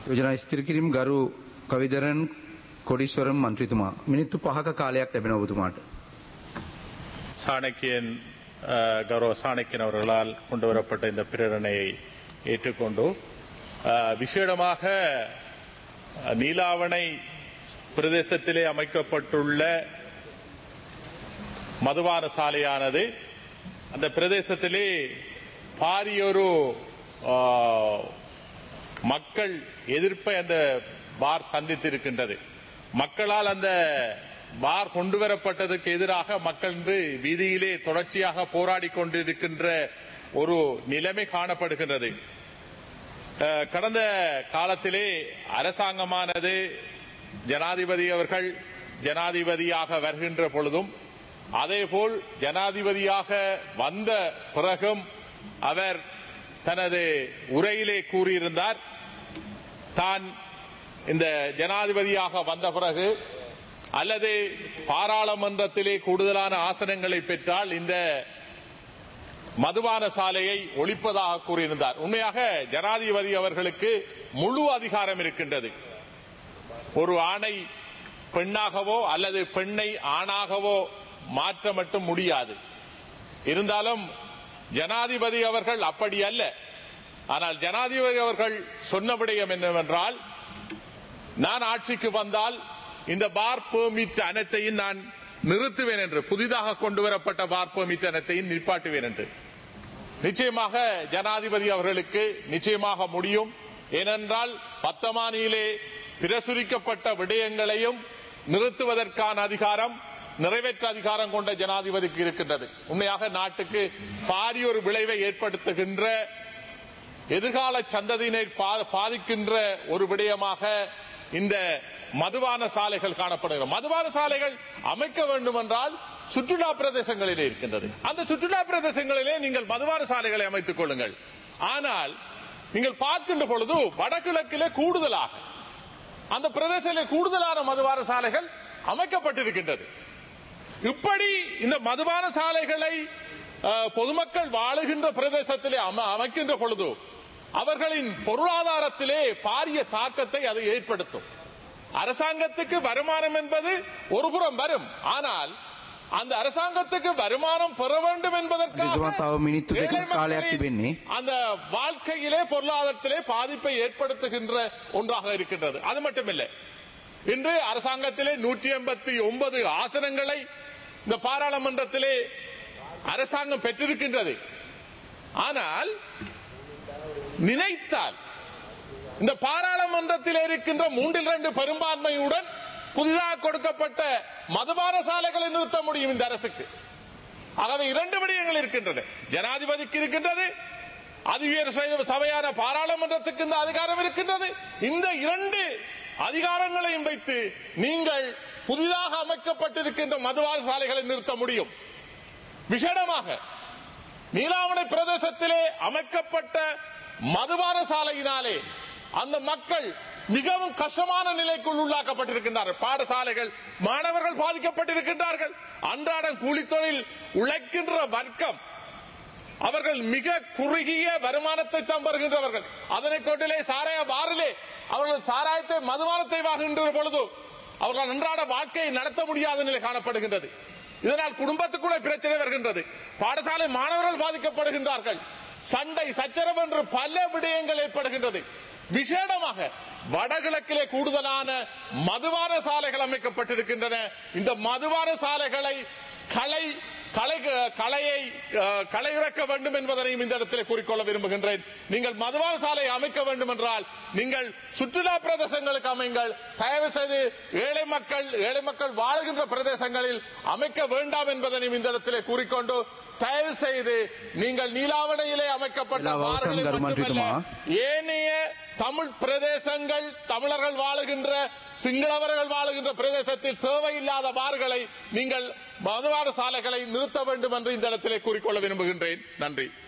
යෝජනා ස්ථිර කිරීම ගරු කවිදරන් කොඩීස්වරම් මන්ත්‍රීතුමා මිනිත්තු 5ක කාලයක් ලැබෙනවා ඔබතුමාට. சாணக்கியன் கௌரவ சாணக்கியன் அவர்களால் கொண்டு வரப்பட்ட இந்த பிரேரணையை ஏற்றுக்கொண்டு விசேடமாக நீலாவணை பிரதேசத்திலே அமைக்கப்பட்டுள்ள மதுபான சாலையானது அந்த பிரதேசத்திலே பாரியொரு மக்கள் எதிர்ப்பை அந்த பார் சந்தித்திருக்கின்றது. மக்களால் அந்த பார் கொண்டு வரப்பட்டதற்கு எதிராக மக்கள் இன்று வீதியிலே தொடர்ச்சியாக போராடி கொண்டிருக்கின்ற ஒரு நிலைமை காணப்படுகின்றது. கடந்த காலத்திலே அரசாங்கமானது ஜனாதிபதி அவர்கள் ஜனாதிபதியாக வருகின்ற பொழுதும் அதேபோல் ஜனாதிபதியாக வந்த பிறகும் அவர் தனது உரையிலே கூறியிருந்தார், தான் இந்த ஜனாதிபதியாக வந்த பிறகு அல்லது பாராளுமன்றத்திலே கூடுதலான ஆசனங்களை பெற்றால் இந்த மதுபான சாலையை ஒழிப்பதாக கூறியிருந்தார். உண்மையாக ஜனாதிபதி அவர்களுக்கு முழு அதிகாரம் இருக்கின்றது. ஒரு ஆணை பெண்ணாகவோ அல்லது பெண்ணை ஆணாகவோ மாற்ற மட்டும் முடியாது. இருந்தாலும் ஜனாதிபதி அவர்கள் அப்படி அல்ல. ஆனால் ஜனாதிபதி அவர்கள் சொன்ன விடயம் என்னவென்றால், நான் ஆட்சிக்கு வந்தால் இந்த பார் பெர்மிட் அனைத்தையும் நான் நிறுத்துவேன் என்று, புதிதாக கொண்டு வரப்பட்ட பார் பெர்மிட் அனைத்தையும் நிப்பாட்டுவேன் என்று. நிச்சயமாக ஜனாதிபதி அவர்களுக்கு நிச்சயமாக முடியும். ஏனென்றால் வர்த்தமானியிலே பிரசுரிக்கப்பட்ட விடயங்களையும் நிறுத்துவதற்கான அதிகாரம், நிறைவேற்ற அதிகாரம் கொண்ட ஜனாதிபதிக்கு இருக்கின்றது. உண்மையாக நாட்டுக்கு பாரிய ஒரு விளைவை ஏற்படுத்துகின்ற, எதிர்கால சந்ததியினை பாதிக்கின்ற ஒரு விடயமாக இந்த மதுபான சாலைகள் காணப்படுகிறது. மதுபான சாலைகள் அமைக்க வேண்டும் என்றால் சுற்றுலா பிரதேசங்களிலே இருக்கின்றது. அந்த சுற்றுலா பிரதேசங்களிலே நீங்கள் மதுபான சாலைகளை அமைத்துக் கொள்ளுங்கள். ஆனால் நீங்கள் பார்க்கின்ற பொழுது வடகிழக்கிலே கூடுதலாக அந்த பிரதேசத்திலே கூடுதலான மதுபான சாலைகள் அமைக்கப்பட்டிருக்கின்றது. இப்படி இந்த மதுபான சாலைகளை பொதுமக்கள் வாழுகின்ற பிரதேசத்திலே அமைக்கின்ற பொழுது அவர்களின் பொருளாதாரத்திலே பாரிய தாக்கத்தை அது ஏற்படுத்தும். அரசாங்கத்துக்கு வருமானம் என்பது ஒரு புறம் வரும். ஆனால் அந்த அரசாங்கத்துக்கு வருமானம் பெற வேண்டும் என்பதற்காக அந்த வாழ்க்கையிலே பொருளாதாரத்திலே பாதிப்பை ஏற்படுத்துகின்ற ஒன்றாக இருக்கின்றது. அது மட்டுமில்லை, இன்று அரசாங்கத்திலே 189 ஆசனங்களை இந்த பாராளுமன்றத்திலே அரசாங்கம் பெற்றிருக்கின்றது. ஆனால் நினைத்தால் இந்த பாராளுமன்றத்தில் இருக்கின்ற 3/2 பெரும்பான்மையுடன் புதிதாக கொடுக்கப்பட்ட மதுபான சாலைகளை நிறுத்த முடியும் இந்த அரசுக்கு. ஆகவே 2 விடயங்கள் இருக்கின்றன. ஜனாதிபதிக்கு இருக்கின்றது, அதிகார சபையான பாராளுமன்றத்துக்கு இந்த அதிகாரம் இருக்கின்றது. இந்த 2 அதிகாரங்களையும் வைத்து நீங்கள் புதிதாக அமைக்கப்பட்டிருக்கின்ற மதுபான சாலைகளை நிறுத்த முடியும். விசேடமாக நீலாவணை பிரதேசத்திலே அமைக்கப்பட்ட மதுபான சாலையினாலே அந்த மக்கள் மிகவும் கஷ்டமான நிலைக்குள் உள்ளாக்கப்பட்டிருக்கின்றார்கள். பாடசாலைகள், மாணவர்கள் பாதிக்கப்பட்டிருக்கின்றார்கள். அன்றாடம் கூலித்தொழில் உழைக்கின்ற வர்க்கம் அவர்கள் மிக குறுகிய வருமானத்தை தான் பெறுகின்றவர்கள். அதனை கொண்டிலே சாராய பாரிலே அவர்கள் சாராயத்தை மதுபானத்தை வாங்குகின்ற பொழுது அவர்கள் அன்றாட வாழ்க்கையை நடத்த முடியாத நிலை காணப்படுகின்றது. இதனால் குடும்பத்துக்குள்ள பிரச்சனை வருகின்றது. பாடசாலை மாணவர்கள் பாதிக்கப்படுகின்றார்கள். சண்டை சச்சரவு என்று பல விடயங்கள் ஏற்படுகின்றது. விசேடமாக வடகிழக்கிலே கூடுதலான மதுபான சாலைகள் அமைக்கப்பட்டிருக்கின்றன. இந்த மதுபான சாலைகளை களை இறக்க வேண்டும் என்பதனையும் இந்த இடத்திலே கூறிக்கொள்ள விரும்புகின்றேன். நீங்கள் மதுபான சாலை அமைக்க வேண்டும் என்றால் நீங்கள் சுற்றுலா பிரதேசங்களுக்கு அமைங்கள். தயவு செய்து ஏழை மக்கள் வாழுகின்ற பிரதேசங்களில் அமைக்க வேண்டாம் என்பதனையும் இந்த இடத்திலே கூறிக்கொண்டு, தயவு செய்து நீங்கள் நீலாவணையிலே அமைக்கப்பட்ட ஏனைய தமிழ் பிரதேசங்கள், தமிழர்கள் வாழுகின்ற, சிங்களவர்கள் வாழுகின்ற பிரதேசத்தில் தேவையில்லாத பார்களை நீங்கள் மதுபான சாலைகளை நிறுத்த வேண்டும் என்று இந்த இடத்திலே கூறிக்கொள்ள விரும்புகின்றேன். நன்றி.